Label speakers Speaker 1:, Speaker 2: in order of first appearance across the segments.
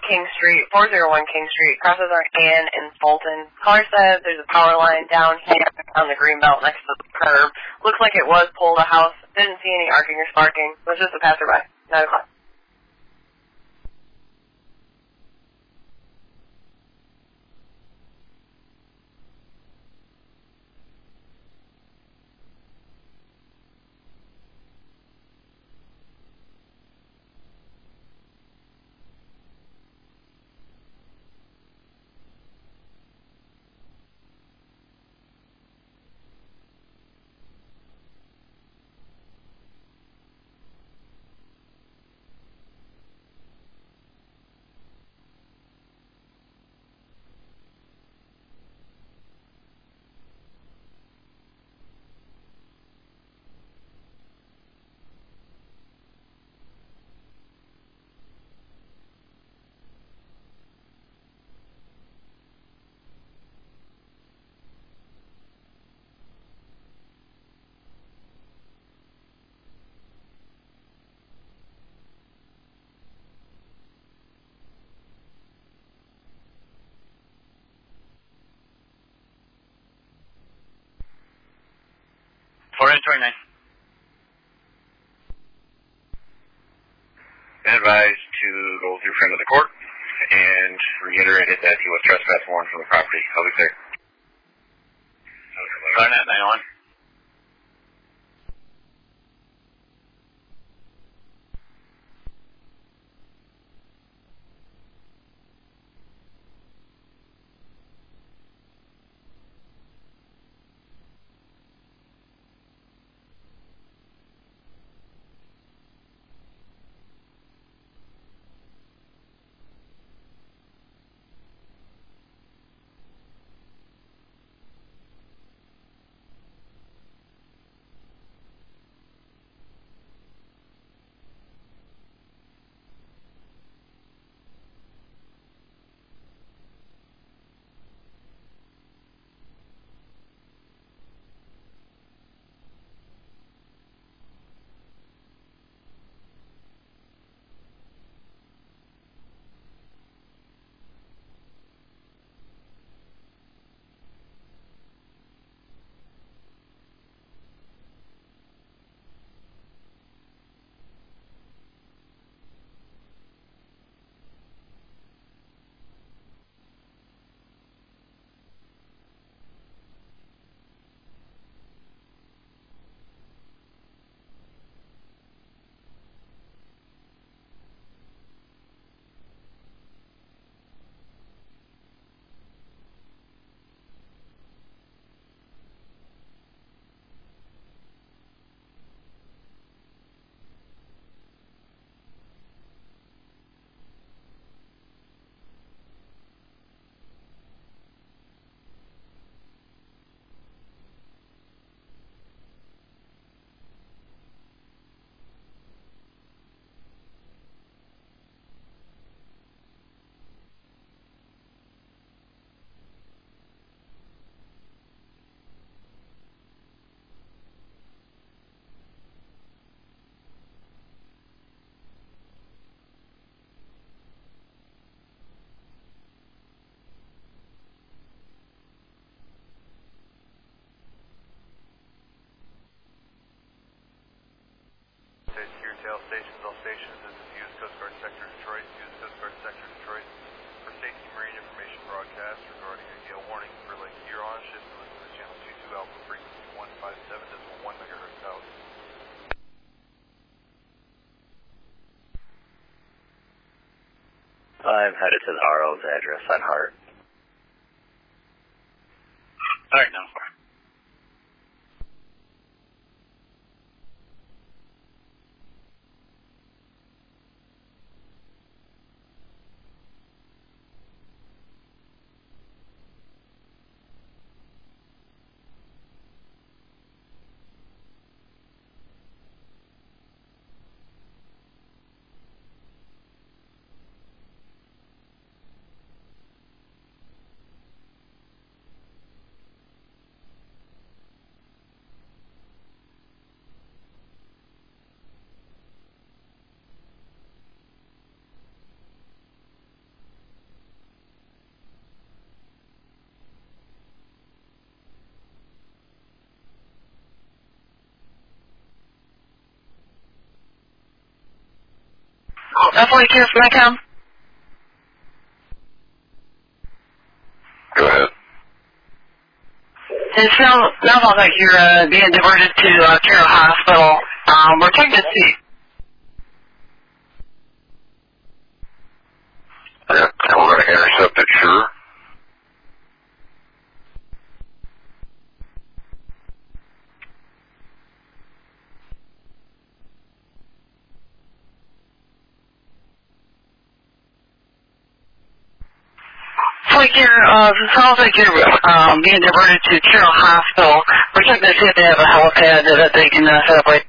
Speaker 1: King Street, 401 King Street, crosses our Ann in Fulton. Caller said there's a power line down here on the greenbelt next to the curb. Looks like it was pulled a house. Didn't see any arcing or sparking. It was just a passerby. 9 o'clock.
Speaker 2: Advised to go through front of the court and reiterated that he was trespass warned from the property. I'll be clear.
Speaker 3: Garnet, 901.
Speaker 4: All stations, this is U.S. Coast Guard Sector Detroit, U.S. Coast Guard Sector Detroit. For safety marine information broadcast regarding a gale warning for Lake Huron, ships to listen to channel 22 alpha frequency 157.1 megahertz out.
Speaker 5: I'm headed to the RO's address on Hart.
Speaker 3: Alright, now 4.
Speaker 1: Flight Care from ICOM.
Speaker 2: Go ahead.
Speaker 1: It sounds like you're being diverted to Carroll Hospital. We're checking to see.
Speaker 2: Yeah, we're going to intercept it, sure.
Speaker 1: Flight Care, it sounds like you're being diverted to Carroll Hospital. We're checking to see if they have a helipad that they can set up right.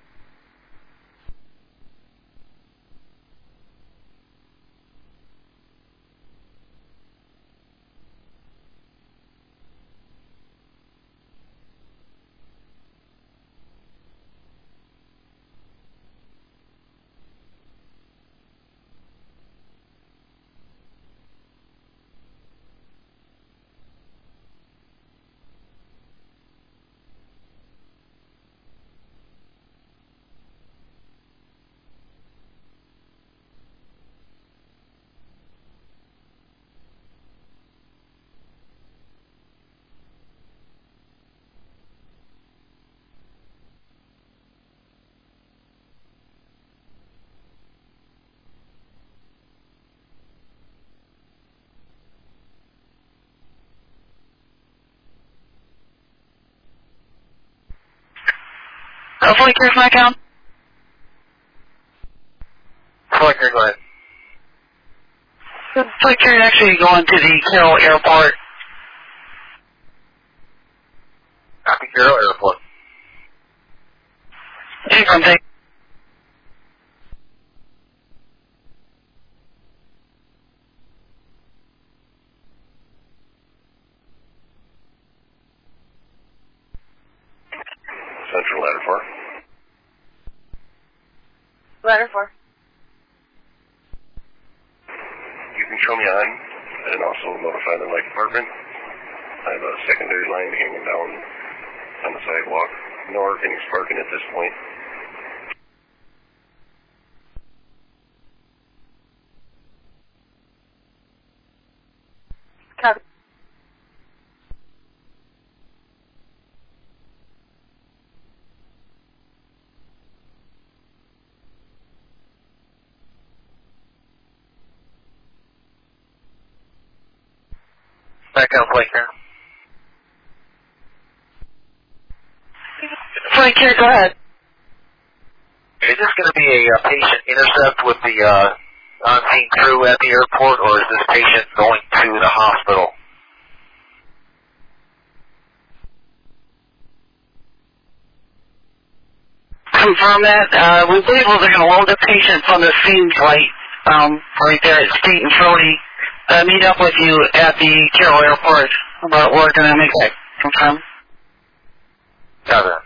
Speaker 1: Flight Care from ICOM.
Speaker 2: Flight Care, go ahead.
Speaker 1: Flight Care actually going to the Carroll Airport.
Speaker 2: Copy, Carroll Airport.
Speaker 1: From take.
Speaker 2: Central Ladder 4.
Speaker 1: Ladder 4.
Speaker 2: You can show me on and also notify the light department. I have a secondary line hanging down on the sidewalk. No organic sparking at this point.
Speaker 1: Copy.
Speaker 2: Back on Flight Care.
Speaker 1: Flight Care, go ahead.
Speaker 2: Is this going to be a patient intercept with the on-scene crew at the airport, or is this patient going to the hospital?
Speaker 1: Confirm that. We believe they're going to load the patient from the scene flight right there at State and Frody. Meet up with you at the Carroll Airport. But we're going to make that confirm.
Speaker 2: Got it.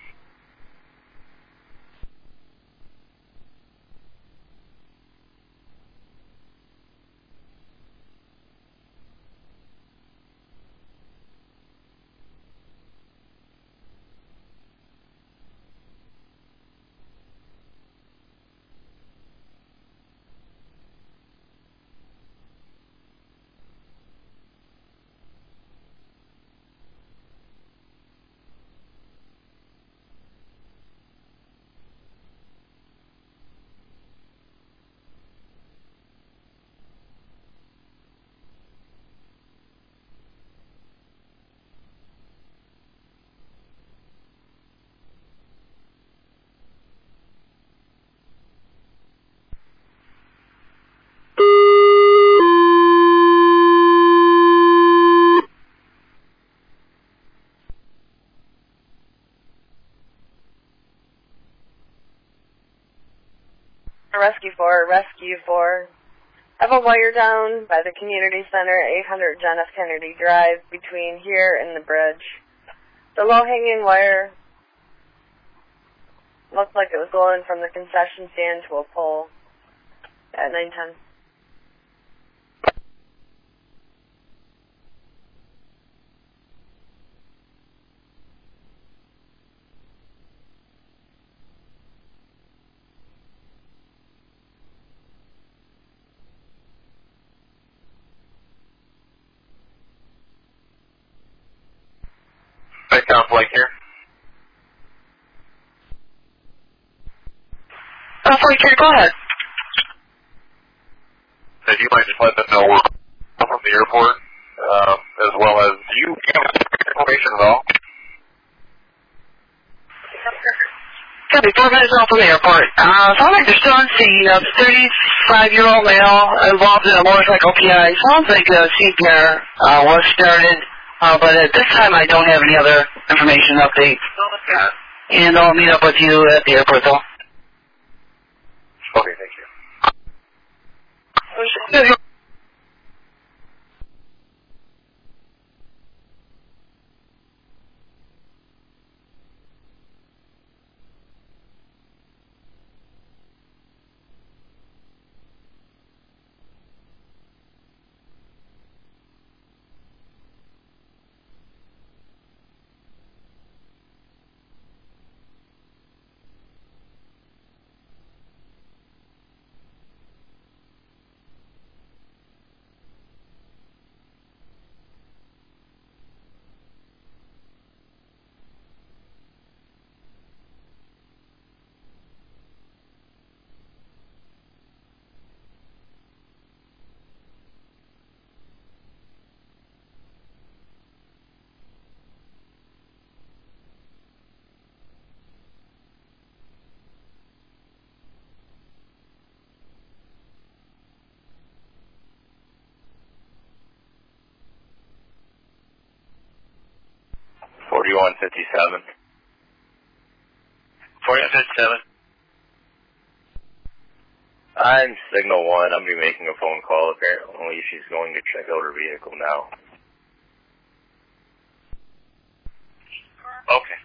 Speaker 1: Rescue 4. Have a wire down by the community center, 800 John F. Kennedy Drive, between here and the bridge. The low-hanging wire looked like it was going from the concession stand to a pole at 9:10.
Speaker 6: Midtown Flight here.
Speaker 1: Flight care, go ahead.
Speaker 6: If you might just let them know we're from the airport, as well as, do you have information at all?
Speaker 1: Copy, 4 minutes off from the airport. Sounds like they're still on scene. A 35-year-old male involved in a motorcycle PI. Sounds like CPR was started, but at this time I don't have any other information update. And I'll meet up with you at the airport, though.
Speaker 6: Okay, thank you.
Speaker 5: $41.57.
Speaker 3: 41.57.
Speaker 5: I'm Signal 1. I'm going to be making a phone call. Apparently she's going to check out her vehicle now.
Speaker 3: Okay.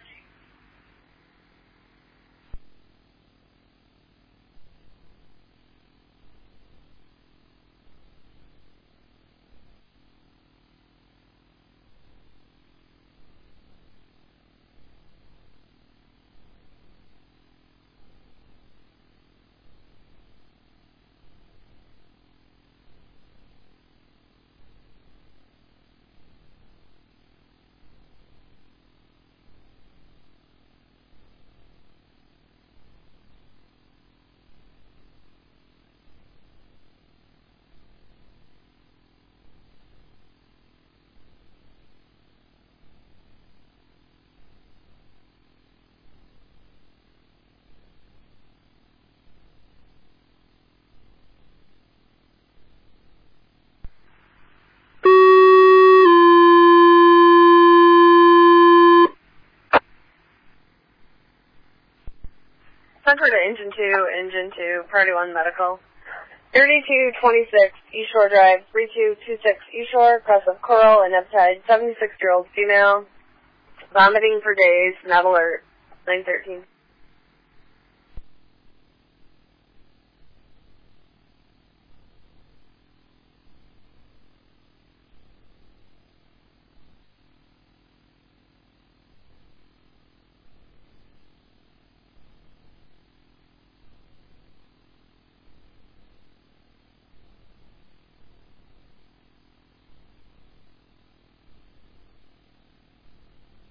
Speaker 1: Center to Engine 2, Priority 1 Medical. 3226 East Shore Drive, 3226 East Shore, cross of Coral and Eptide, 76-year-old female, vomiting for days, not alert, 913.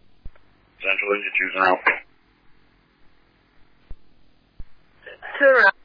Speaker 3: Central Engine 2's out.
Speaker 1: 2 around.